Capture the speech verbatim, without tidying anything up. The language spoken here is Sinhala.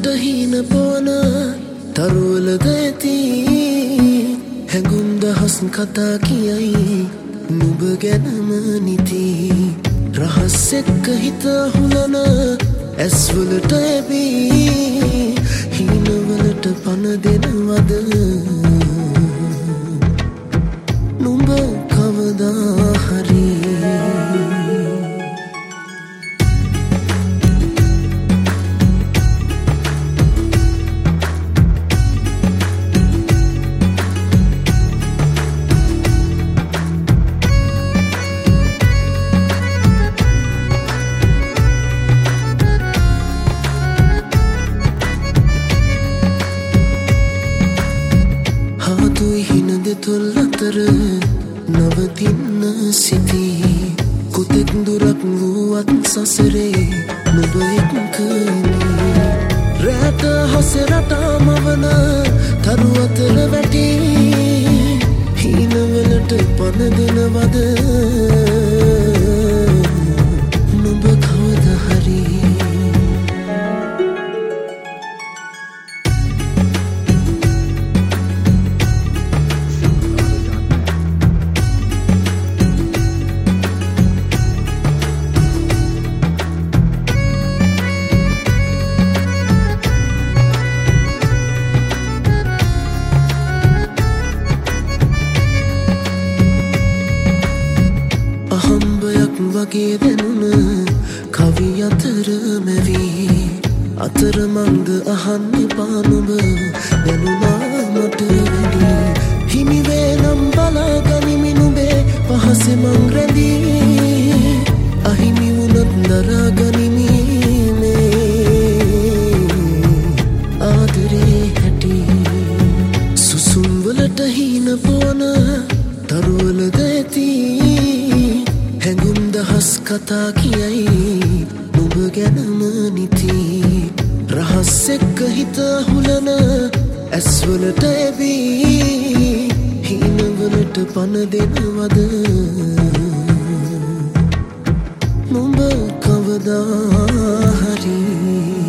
හීන පොවන තරුවලද ඇති හැඟුම් දහස් කතා කියයි නුඹ ගැනම නිති රහස් එක්ක හිත හුලන ඇස්වලට ඇබී හීනවලට පන දෙනවද නුඹ කවදා හරි තුල් අතර නවතින්න සිටී කොතෙක් දුරක් වුවත් සසරේ නුඹ එක්කනේ රැට හසරට මවන තරු අතර වැටි හීනවලට පන දෙනවද නුඹ කවදා හරි වගේ දැනුන කවි අතර මැවී අතරමංද අහන්න එපා නුඹ දැනුනා මට වැඩි හිමිවේ නම් බලාගනිමි නුඹේ පහසෙ මං රැඳී අහිමි වුණත් දරාගනිමි මේ ආදරේ හැටි සුසුම් වලට හීන පොවන තරුවලද ඇති හැඟුම් දහස් කතා කියයි නුඹ ගැනම නිති රහස් එක්ක හිත හුලන ඇස්වලට ඇබී හීනවලට පන දෙනවද නුඹ කවදා හරි